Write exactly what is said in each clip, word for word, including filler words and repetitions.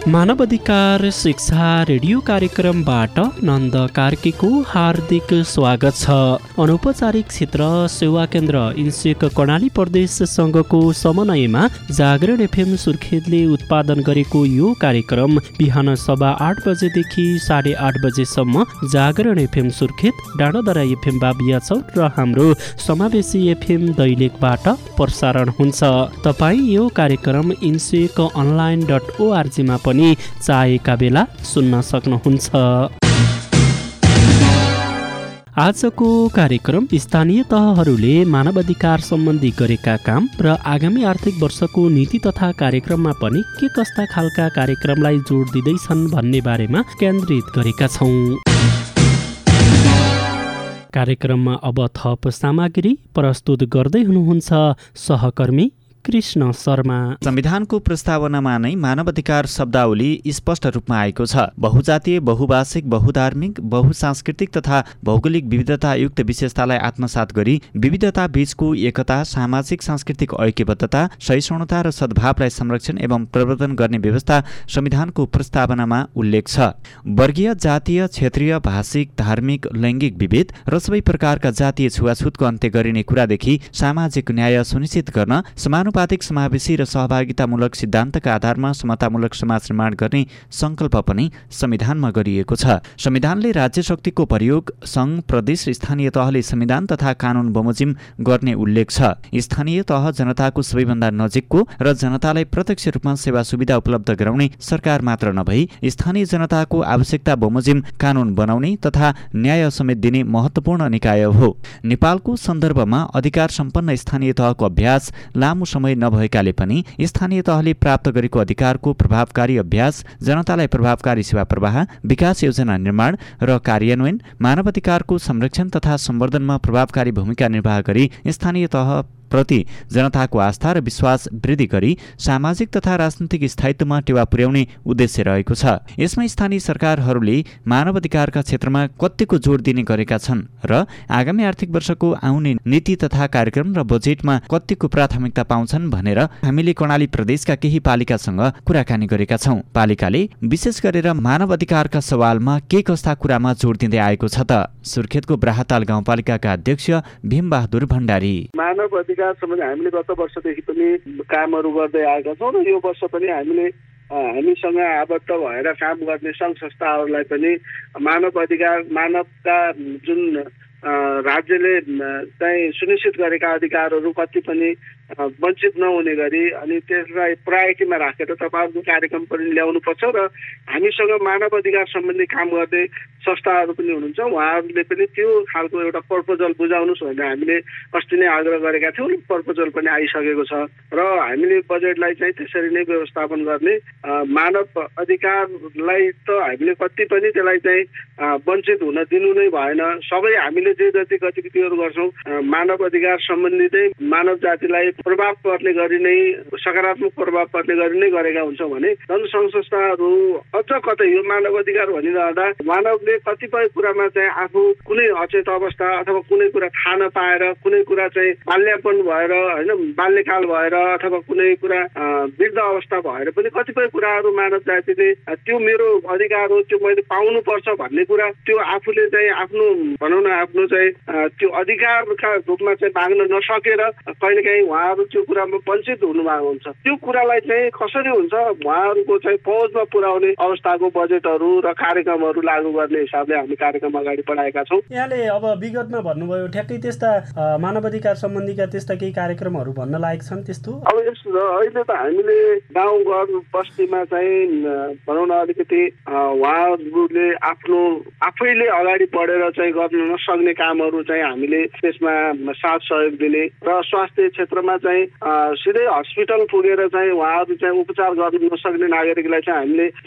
मानव अधिकार शिक्षा रेडियो कार्यक्रमबाट नन्द कार्कीको हार्दिक स्वागत छ। अनौपचारिक क्षेत्र सेवा केन्द्र इन्सेक कर्णाली प्रदेश संघको समन्वयमा जागरण एफएम सुर्खेतले उत्पादन गरेको यो कार्यक्रम बिहान सभा आठ बजेदेखि साढे आठ बजेसम्म जागरण एफएम सुर्खेत, डाँडादरा एफएम बाबिया चौक र हाम्रो समावेशी एफएम दैलेखबाट प्रसारण हुन्छ। तपाईँ यो कार्यक्रम इन्सेक अनलाइन डट ओआरजीमा पनि चाहेका बेला सुन्न सक्नुहुन्छ। आजको कार्यक्रम स्थानीय तहहरूले मानव अधिकार सम्बन्धी गरेका काम र आगामी आर्थिक वर्षको नीति तथा कार्यक्रममा पनि के कस्ता खालका कार्यक्रमलाई जोड दिँदैछन् भन्ने बारेमा केन्द्रित गरेका छौँ। कार्यक्रममा अब थप सामग्री प्रस्तुत गर्दै हुनुहुन्छ सहकर्मी कृष्ण शर्मा। संविधानको प्रस्तावनामा नै मानव अधिकार शब्दावली स्पष्ट रूपमा आएको छ। बहुजातीय, बहुभाषिक, बहुधार्मिक, बहुसांस्कृतिक तथा भौगोलिक विविधतायुक्त विशेषतालाई आत्मसात गरी विविधता बीचको एकता, सामाजिक सांस्कृतिक ऐक्यबद्धता, सहिष्णुता र सद्भावलाई संरक्षण एवं प्रवर्धन गर्ने व्यवस्था संविधानको प्रस्तावनामा उल्लेख छ। वर्गीय, जातीय, क्षेत्रीय, भाषिक, धार्मिक, लैङ्गिक विभेद र सबै प्रकारका जातीय छुवाछुतको अन्त्य गरिने कुरादेखि सामाजिक न्याय सुनिश्चित गर्न समान पातिक समावेशी र सहभागितामूलक सिद्धान्तका आधारमा समतामूलक समाज निर्माण गर्ने संकल्प पनि संविधानमा गरिएको छ। संविधानले राज्य शक्तिको प्रयोग संघ, प्रदेश र स्थानीय तहले संविधान तथा कानून बमोजिम गर्ने उल्लेख छ। स्थानीय तह जनताको सबैभन्दा नजिकको र जनतालाई प्रत्यक्ष रूपमा सेवा सुविधा उपलब्ध गराउने सरकार मात्र नभई स्थानीय जनताको आवश्यकता बमोजिम कानून बनाउने तथा न्याय समेत दिने महत्त्वपूर्ण निकाय हो। नेपालको सन्दर्भमा अधिकार सम्पन्न स्थानीय तहको अभ्यास लामो समय नभएकाले पनि स्थानीय तहले प्राप्त गरेको अधिकारको प्रभावकारी अभ्यास, जनतालाई प्रभावकारी सेवा प्रवाह, विकास योजना निर्माण र कार्यान्वयन, मानव अधिकारको संरक्षण तथा सम्वर्धनमा प्रभावकारी भूमिका निर्वाह गरी स्थानीय तह प्रति जनताको आस्था र विश्वास वृद्धि गरी सामाजिक तथा राजनीतिक स्थायित्वमा टेवा पुर्याउने उद्देश्य रहेको छ। यसमा स्थानीय सरकारहरूले मानव अधिकारका क्षेत्रमा कतिको जोड दिने गरेका छन् र आगामी आर्थिक वर्षको आउने नीति तथा कार्यक्रम र बजेटमा कतिको प्राथमिकता पाउँछन् भनेर हामीले कर्णाली प्रदेशका केही पालिकासँग कुराकानी गरेका छौँ। पालिकाले विशेष गरेर मानव अधिकारका सवालमा के कस्ता कुरामा जोड दिँदै आएको छ त? सुर्खेतको ब्राहताल गाउँपालिकाका अध्यक्ष भीमबहादुर भण्डारी। मानव अधिकार सम्बन्धी हामीले गत वर्षदेखि पनि कामहरू गर्दै आएका छौँ र यो वर्ष पनि हामीले हामीसँग आबद्ध भएर काम गर्ने सङ्घ संस्थाहरूलाई पनि मानव अधिकार, मानवका जुन राज्यले चाहिँ सुनिश्चित गरेका अधिकारहरू कति पनि वञ्चित नहुने गरी अनि त्यसलाई प्रायोरिटीमा राखेर तपाईँहरूको कार्यक्रम पनि ल्याउनुपर्छ र हामीसँग मानव अधिकार सम्बन्धी काम गर्ने संस्थाहरू पनि हुनुहुन्छ, उहाँहरूले पनि त्यो खालको एउटा प्रपोजल बुझाउनुहोस् भनेर हामीले अस्ति नै आग्रह गरेका थियौँ। प्रपोजल पनि आइसकेको छ र हामीले बजेटलाई चाहिँ त्यसरी नै व्यवस्थापन गर्ने। मानव अधिकारलाई त हामीले कति पनि त्यसलाई चाहिँ वञ्चित हुन दिनु नै भएन। सबै हामीले जे जति गतिविधिहरू गर्छौँ मानव अधिकार सम्बन्धी चाहिँ मानव जातिलाई प्रभाव पर्ने गरी नै, सकारात्मक प्रभाव पर्ने गरी नै गरेका हुन्छौँ भने जनसङ्घ संस्थाहरू अझ कतै यो मानव अधिकार भनिरहँदा मानवले कतिपय कुरामा चाहिँ आफू कुनै अचेत अवस्था अथवा कुनै कुरा थाहा नपाएर, कुनै कुरा चाहिँ बाल्यापन भएर होइन बाल्यकाल भएर अथवा कुनै कुरा वृद्ध अवस्था भएर पनि कतिपय कुराहरू मानव जातिले त्यो मेरो अधिकार हो, त्यो मैले पाउनुपर्छ भन्ने कुरा त्यो आफूले चाहिँ आफ्नो भनौँ न आफ्नो चाहिँ त्यो अधिकारका रूपमा चाहिँ माग्न नसकेर कहिलेकाहीँ उहाँहरू त्यो कुरामा वञ्चित हुनुभएको हुन्छ। त्यो कुरालाई चाहिँ कसरी हुन्छ उहाँहरूको चाहिँ पहुँचमा पुर्याउने अवस्थाको बजेटहरू र कार्यक्रमहरू लागू गर्ने हिसाबले हामी कार्यक्रम अगाडि बढाएका छौँ। यहाँले अब विगतमा भन्नुभयो ठ्याक्कै त्यस्ता मानव अधिकार सम्बन्धीका त्यस्ता केही कार्यक्रमहरू भन्न लायक छन् त्यस्तो? अब यस्तो अहिले त हामीले गाउँ घर बस्तीमा चाहिँ भनौँ न अलिकति उहाँहरूले आफ्नो आफैले अगाडि बढेर चाहिँ गर्न नसक्ने कामहरू चाहिँ हामीले त्यसमा साथ सहयोग दिने र स्वास्थ्य क्षेत्रमा चाहिँ सिधै हस्पिटल पुगेर चाहिँ उहाँहरू चाहिँ उपचार गर्न नसक्ने नागरिकलाई चाहिँ हामीले त्यही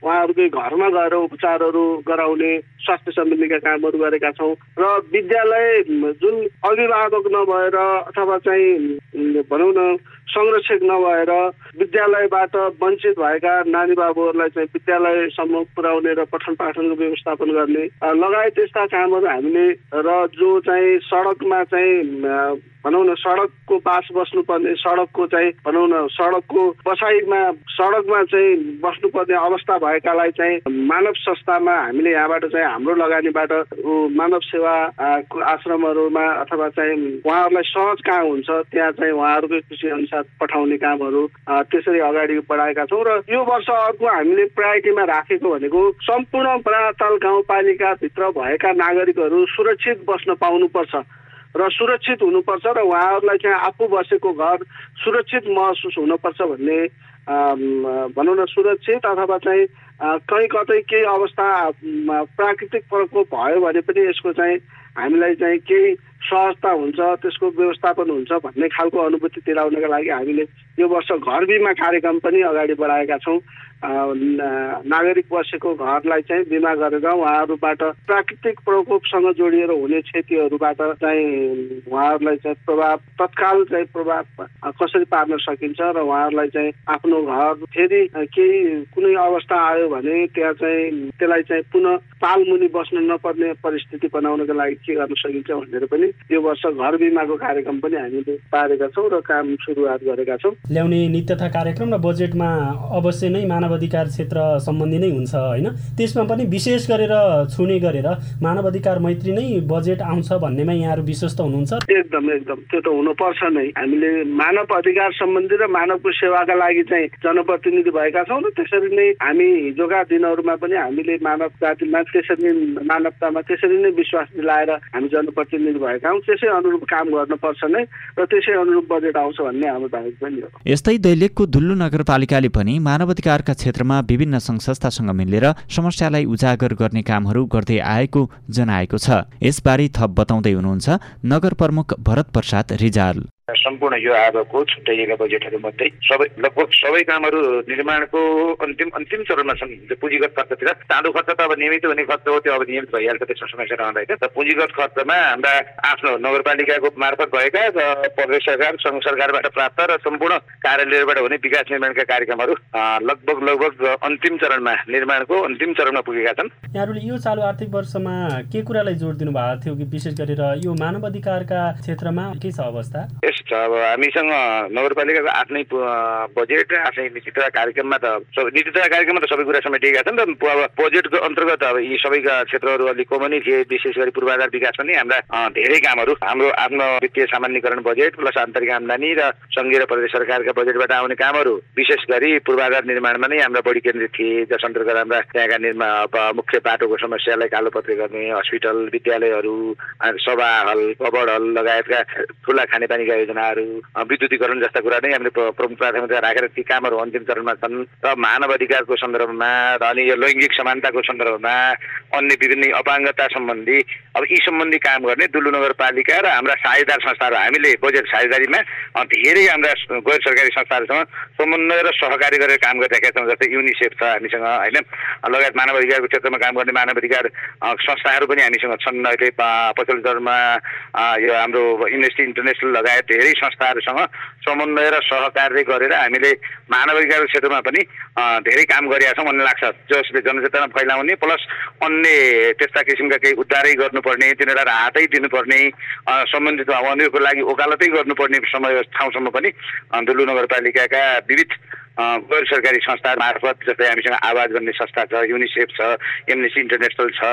उहाँहरूकै घरमा गएर उपचारहरू गराउने स्वास्थ्य सम्बन्धीका कामहरू गरेका छौँ र विद्यालय जुन अभिभावक नभएर अथवा चाहिँ भनौँ न संरक्षक नभएर विद्यालयबाट वञ्चित भएका नानी बाबुहरूलाई चाहिँ विद्यालयसम्म पुर्याउने र पठन पाठनको व्यवस्थापन गर्ने लगायत यस्ता कामहरू हामीले र जो चाहिँ सडकमा चाहिँ भनौँ न सडकको पास बस्नुपर्ने सडकको चाहिँ भनौँ न सडकको बसाइमा सडकमा चाहिँ बस्नुपर्ने अवस्था भएकालाई चाहिँ मानव संस्थामा हामीले यहाँबाट चाहिँ हाम्रो लगानीबाट मानव सेवा आश्रमहरूमा अथवा चाहिँ उहाँहरूलाई सहज कहाँ हुन्छ त्यहाँ चाहिँ उहाँहरूकै खुसी अनुसार पठाउने कामहरू त्यसरी अगाडि बढाएका छौँ र यो वर्ष अर्को हामीले प्रायोरिटीमा राखेको भनेको सम्पूर्ण बराताल गाउँपालिकाभित्र भएका नागरिकहरू सुरक्षित बस्न पाउनुपर्छ र सुरक्षित हुनुपर्छ र उहाँहरूलाई चाहिँ आफू बसेको घर सुरक्षित महसुस हुनुपर्छ भन्ने भनौँ न सुरक्षित अथवा चाहिँ कहीँ कतै केही अवस्था प्राकृतिक प्रकोप भयो भने पनि यसको चाहिँ हामीलाई चाहिँ केही सहजता हुन्छ त्यसको व्यवस्थापन हुन्छ भन्ने खालको अनुभूति दिलाउनका लागि हामीले यो वर्ष घर बिमा कार्यक्रम पनि अगाडि बढाएका छौँ। नागरिक बसेको घरलाई चाहिँ बिमा गरेर उहाँहरूबाट प्राकृतिक प्रकोपसँग जोडिएर हुने क्षतिहरूबाट चाहिँ उहाँहरूलाई चाहिँ प्रभाव तत्काल चाहिँ प्रभाव कसरी पार्न सकिन्छ र उहाँहरूलाई चाहिँ आफ्नो घर फेरि केही कुनै अवस्था आयो भने त्यहाँ चाहिँ त्यसलाई चाहिँ पुनः पालमुनि बस्न नपर्ने परिस्थिति बनाउनको लागि के गर्न सकिन्छ भनेर पनि यो वर्ष घर बिमाको कार्यक्रम पनि हामीले पारेका छौँ र काम सुरुवात गरेका छौँ। ल्याउने नीति तथा कार्यक्रम र बजेटमा अवश्य नै मानव अधिकार क्षेत्र सम्बन्धी नै हुन्छ होइन, त्यसमा पनि विशेष गरेर छुने गरेर मानव अधिकार मैत्री नै बजेट आउँछ भन्नेमा यहाँहरू विश्वस्त हुनुहुन्छ? एकदम एकदम त्यो त हुनुपर्छ नै। हामीले मानव अधिकार सम्बन्धी र मानवको सेवाका लागि चाहिँ जनप्रतिनिधि भएका छौँ र त्यसरी नै हामी हिजोका दिनहरूमा पनि हामीले मानव जातिमा त्यसरी मानवतामा त्यसरी नै विश्वास दिलाएर हामी जनप्रतिनिधि भएका हौँ। त्यसै अनुरूप काम गर्नुपर्छ नै र त्यसै अनुरूप बजेट आउँछ भन्ने हाम्रो दाबी पनि हो। यस्तै दैलेखको दुल्लु नगरपालिकाले पनि मानव अधिकारका क्षेत्रमा विभिन्न सङ्घ संस्थासँग मिलेर समस्यालाई उजागर गर्ने कामहरू गर्दै आएको जनाएको छ। यसबारे थप बताउँदै हुनुहुन्छ नगर प्रमुख भरत प्रसाद रिजाल। सम्पूर्ण यो आगोको छुट्याइएका बजेटहरू मध्ये सबै लगभग सबै कामहरू निर्माणको अन्तिम अन्तिम चरणमा छन्। पुँजीगत खर्चतिर चालु खर्च त अब नियमित हुने खर्च हो, त्यो अब नियमित भइहाल्छ, त्यसमा समस्या रहँदैन। र पुँजीगत खर्चमा हाम्रा आफ्नो नगरपालिकाको मार्फत भएका र प्रदेश सरकार सङ्घ सरकारबाट प्राप्त र सम्पूर्ण कार्यालयबाट हुने विकास निर्माणका कार्यक्रमहरू लगभग लगभग अन्तिम चरणमा निर्माणको अन्तिम चरणमा पुगेका छन्। यहाँहरूले यो चालु आर्थिक वर्षमा के कुरालाई जोड दिनु भएको थियो कि विशेष गरेर यो मानव अधिकारका क्षेत्रमा के छ अवस्था? अब हामीसँग नगरपालिकाको आफ्नै बजेट आफ्नै नीति तथा कार्यक्रममा त नीति तथा कार्यक्रममा त सबै कुरा समेटिएका छन् र अब बजेटको अन्तर्गत अब यी सबै क्षेत्रहरू अलिक कमनै थिए। विशेष गरी पूर्वाधार विकास पनि हाम्रा धेरै कामहरू हाम्रो आफ्नो वित्तीय सामान्यकरण बजेट प्लस आन्तरिक आम्दानी र सङ्घीय र प्रदेश सरकारका बजेटबाट आउने कामहरू विशेष गरी पूर्वाधार निर्माणमा नै हाम्रा बढी केन्द्रित थिए, जस अन्तर्गत हाम्रा त्यहाँका निर्माण मुख्य बाटोको समस्यालाई कालोपत्रे गर्ने, हस्पिटल, विद्यालयहरू, सभा हल, कबड हल लगायतका ठुला खानेपानीका योजनाहरू, विद्युतीकरण जस्ता कुरा नै हामीले प्रमुख प्राथमिकता राखेर ती कामहरू अन्तिम चरणमा छन्। र मानव अधिकारको सन्दर्भमा र अनि यो लैङ्गिक समानताको सन्दर्भमा अन्य विभिन्न अपाङ्गता सम्बन्धी अब यी सम्बन्धी काम गर्ने दुल्लु नगरपालिका र हाम्रा साझेदार संस्थाहरू हामीले बजेट साझेदारीमा धेरै हाम्रा गैर सरकारी संस्थाहरूसँग समन्वय र सहकारी गरेर काम गरिरहेका छौँ। जस्तै युनिसेफ छ हामीसँग होइन, लगायत मानव अधिकारको क्षेत्रमा काम गर्ने मानव अधिकार संस्थाहरू पनि हामीसँग छन्। अहिले पछिल्लो चरणमा यो हाम्रो इन्डस्ट्री इन्टरनेसनल लगायत धेरै संस्थाहरूसँग समन्वय र सहकार्य गरेर हामीले मानव अधिकारको क्षेत्रमा पनि धेरै काम गरिरहेका छौँ भन्ने लाग्छ, जसले जनचेतना फैलाउने प्लस अन्य त्यस्ता किसिमका केही उद्धारै गर्नुपर्ने, तिनीहरूलाई राहतै दिनुपर्ने, सम्बन्धित उनीहरूको लागि ओकालतै गर्नुपर्ने समय ठाउँसम्म पनि दुल्लु नगरपालिकाका विविध गैर सरकारी संस्था मार्फत जस्तै हामीसँग आवाज भन्ने संस्था छ, युनिसेफ छ, एमनेस्टी इन्टरनेसनल छ,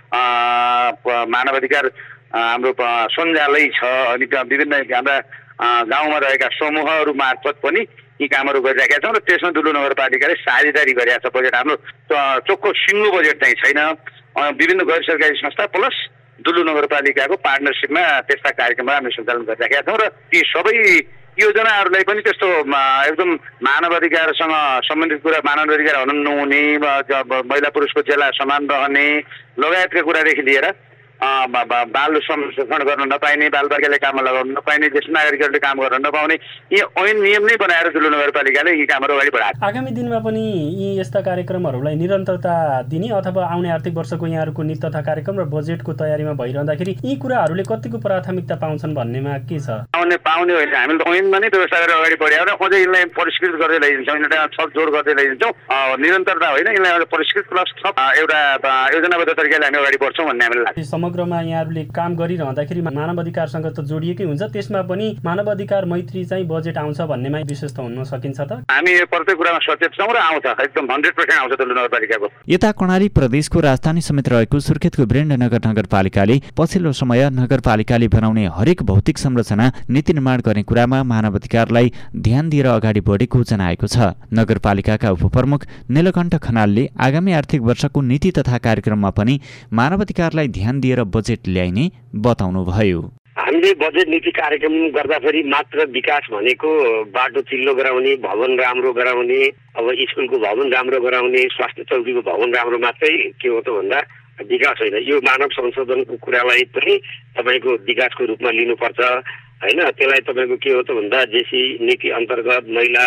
मानव अधिकार हाम्रो सञ्जालै छ, अनि विभिन्न हाम्रा गाउँमा रहेका समूहहरू मार्फत पनि यी कामहरू गरिरहेका छौँ। र त्यसमा दुल्लु नगरपालिकाले साझेदारी गरेका छ। बजेट हाम्रो चोखो सिङ्गो बजेट चाहिँ छैन, विभिन्न गैर सरकारी संस्था प्लस दुल्लु नगरपालिकाको पार्टनरसिपमा त्यस्ता कार्यक्रमहरू हामीले सञ्चालन गरिरहेका छौँ। र ती सबै योजनाहरूलाई पनि त्यस्तो एकदम मानव अधिकारसँग सम्बन्धित कुरा, मानव अधिकार हुन नहुने, महिला पुरुषको जेला समान रहने लगायतका कुरादेखि लिएर बाल संरक्षण गर्न नपाइने, बालबालिकाले काममा लगाउन नपाइने, ज्येष्ठ नागरिकहरूले काम गर्न नपाउने यी ऐन नियम नै बनाएर ठुलो नगरपालिकाले यी कामहरू अगाडि बढाएको। आगामी दिनमा पनि यी यस्ता कार्यक्रमहरूलाई निरन्तरता दिने अथवा आउने आर्थिक वर्षको यहाँहरूको नीति तथा कार्यक्रम र बजेटको तयारीमा भइरहँदाखेरि यी कुराहरूले कतिको प्राथमिकता पाउँछन् भन्नेमा के छ? पाउने पाउने होइन, हामीले ऐनमा नै व्यवस्था गरेर अगाडि बढाएर अझै यसलाई परिष्कृत गर्दै लैजान्छौँ, यिनीहरूलाई थप जोड गर्दै लैजान्छौँ। निरन्तरता होइन, यसलाई परिष्कृत प्लस थप एउटा योजनाबद्ध तरिकाले हामी अगाडि बढ्छौँ भन्ने हामीलाई लाग्छ। समग्रमा यहाँहरूले काम गरिरहँदाखेरि मानव अधिकारसँग त जोडिएकै हुन्छ, त्यसमा पनि मानव अधिकार मैत्री चाहिँ बजेट आउँछ भन्नेमा विशेष त हुन सकिन्छ त? हामी प्रत्येक कुरामा सचेत छौँ र आउँछ, एकदम हन्ड्रेड पर्सेन्ट आउँछ तुलु नगरपालिकाको। यता कर्णाली प्रदेशको राजधानी समेत रहेको सुर्खेतको वीरेन्द्रनगर नगरपालिकाले पछिल्लो समय नगरपालिकाले बनाउने हरेक भौतिक संरचना नीति निर्माण गर्ने कुरामा मानव अधिकारलाई ध्यान दिएर अगाडि बढेको जनाएको छ। नगरपालिकाका उपप्रमुख नीलकण्ठ खनालले आगामी आर्थिक वर्षको नीति तथा कार्यक्रममा पनि मानव अधिकारलाई ध्यान दिएर बजेट ल्याइने बताउनुभयो। हामीले बजेट नीति कार्यक्रम गर्दाखेरि मात्र विकास भनेको बाटो चिल्लो गराउने, भवन राम्रो गराउने, अब स्कुलको भवन राम्रो गराउने, स्वास्थ्य चौकीको भवन राम्रो मात्रै के हो त भन्दा विकास होइन। यो मानव संशोधनको कुरालाई पनि तपाईँको विकासको रूपमा लिनुपर्छ होइन। त्यसलाई तपाईँको के हो त भन्दा जेसी नीति अन्तर्गत महिला,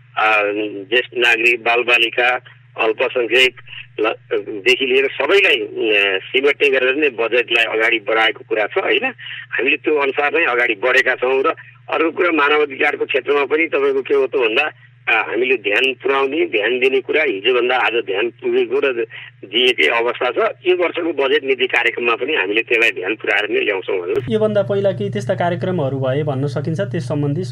ज्येष्ठ नागरिक, बालबालिका, अल्पसङ्ख्यक देखि लिएर सबैलाई सिमेट्ने गरेर नै बजेटलाई अगाडि बढाएको कुरा छ होइन। हामीले त्यो अनुसार नै अगाडि बढेका छौँ। र अर्को कुरा मानव अधिकारको क्षेत्रमा पनि तपाईँको के हो त भन्दा हामीले ध्यान पुर्याउने, ध्यान दिने कुरा हिजोभन्दा आज ध्यान पुगेको र दिएकै अवस्था छ। यो वर्षको बजेट नीति कार्यक्रममा पनि हामीले त्यसलाई ध्यान पुर्याएर नै ल्याउँछौँ हजुर। योभन्दा पहिला केही त्यस्ता कार्यक्रमहरू भए भन्न सकिन्छ त्यस सम्बन्धी?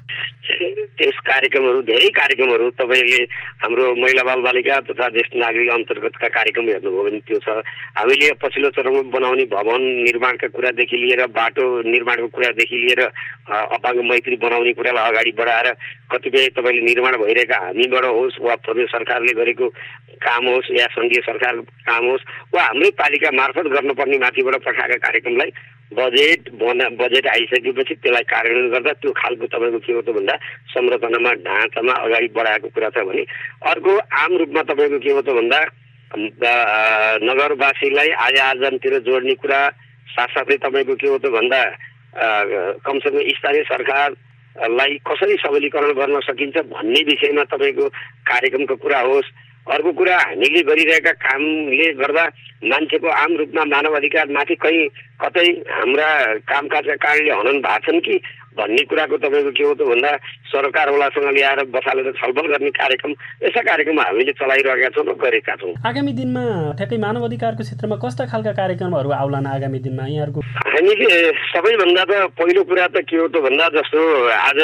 त्यस कार्यक्रमहरू धेरै कार्यक्रमहरू तपाईँले हाम्रो महिला बालबालिका तथा ज्येष्ठ नागरिक अन्तर्गतका कार्यक्रम हेर्नुभयो भने त्यो छ। हामीले पछिल्लो चरणमा बनाउने भवन निर्माणका कुरादेखि लिएर बाटो निर्माणको कुरादेखि लिएर अपाङ्ग मैत्री बनाउने कुरालाई अगाडि बढाएर कतिपय तपाईँले निर्माण भइरहेका हामीबाट होस् वा प्रदेश सरकारले गरेको काम होस् या सङ्घीय सरकारको काम होस् वा हाम्रै पालिका मार्फत गर्नुपर्ने माथिबाट पठाएका कार्यक्रमलाई बजेट बना बजेट आइसकेपछि त्यसलाई कार्यान्वयन गर्दा त्यो खालको तपाईँको के हो त भन्दा संरचनामा ढाँचामा अगाडि बढाएको कुरा छ भने अर्को आम रूपमा तपाईँको के हो त भन्दा नगरवासीलाई आय आर्जनतिर जोड्ने कुरा साथसाथै तपाईँको के हो त भन्दा कमसेकम स्थानीय सरकारलाई कसरी सबलीकरण गर्न सकिन्छ भन्ने विषयमा तपाईँको कार्यक्रमको कुरा होस्। अर्को कुरा हामीले गरिरहेका कामले गर्दा मान्छेको आम रूपमा मानव अधिकार माथि कहीँ कतै हाम्रा कामकाजका कारणले हनन भएको छन् कि भन्ने कुराको तपाईँको के हो त भन्दा सरकारवालासँग ल्याएर बसालेर छलफल गर्ने कार्यक्रम यस्ता कार्यक्रम हामीले चलाइरहेका छौँ र गरेका छौँ। आगामी दिनमा ठ्याक्कै मानव अधिकारको क्षेत्रमा कस्ता खालका कार्यक्रमहरू आउलान् आगामी दिनमा यहाँहरूको? हामीले सबैभन्दा त पहिलो कुरा त के हो त भन्दा जस्तो आज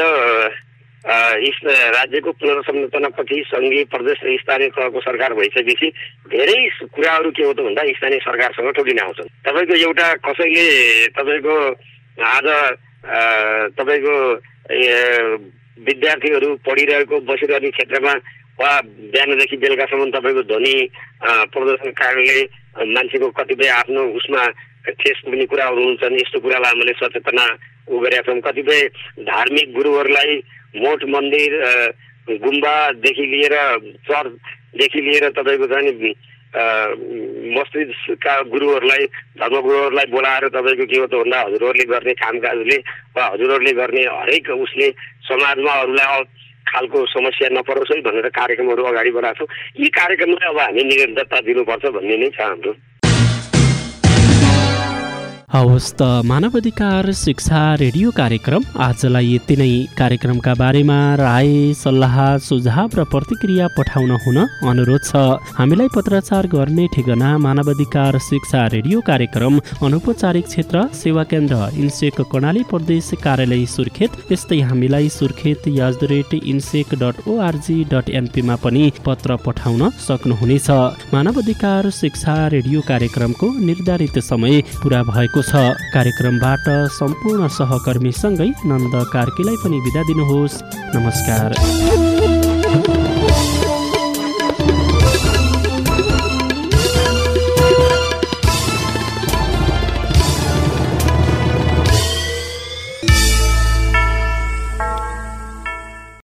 यस राज्यको पुनर्संरचनापछि सङ्घीय प्रदेश र स्थानीय तहको सरकार भइसकेपछि धेरै कुराहरू के हो त भन्दा स्थानीय सरकारसँग ठोकिन आउँछन्। तपाईँको एउटा कसैले तपाईँको आज तपाईँको विद्यार्थीहरू पढिरहेको बसिरहने क्षेत्रमा वा बिहानदेखि बेलुकासम्म तपाईँको ध्वनि प्रदर्शनकारीले मान्छेको कतिपय आफ्नो उसमा ठेस पुग्ने कुराहरू हुन्छन्। यस्तो कुरालाई हामीले सचेतना उ गरेका छौँ। कतिपय धार्मिक गुरुहरूलाई मठ मन्दिर गुम्बादेखि लिएर चर्चदेखि लिएर तपाईँको चाहिँ मस्जिदका गुरुहरूलाई धर्मगुरुहरूलाई बोलाएर तपाईँको के हो त भन्दा हजुरहरूले गर्ने कामकाजले वा हजुरहरूले गर्ने हरेक उसले समाजमा अरूलाई खालको समस्या नपरोस् है भनेर कार्यक्रमहरू अगाडि बढाएको छौँ। यी कार्यक्रमलाई अब हामी निरन्तरता दिनुपर्छ भन्ने नै छ हाम्रो। हवस् त मानव अधिकार शिक्षा रेडियो कार्यक्रम आजलाई यति नै। कार्यक्रमका बारेमा राय सल्लाह सुझाव र प्रतिक्रिया पठाउन हुन अनुरोध छ। हामीलाई पत्राचार गर्ने ठेगाना मानव अधिकार शिक्षा रेडियो कार्यक्रम अनौपचारिक क्षेत्र सेवा केन्द्र इन्सेक कर्णाली प्रदेश कार्यालय सुर्खेत। यस्तै हामीलाई Surkhet at the rate INSEC dot ORG dot एनपीमा पनि पत्र पठाउन सक्नुहुनेछ। मानव अधिकार शिक्षा रेडियो कार्यक्रमको निर्धारित समय पुरा भएको छ। कार्यक्रमबाट सम्पूर्ण सहकर्मीसँगै नन्द कार्कीलाई पनि बिदा दिनुहोस्। नमस्कार।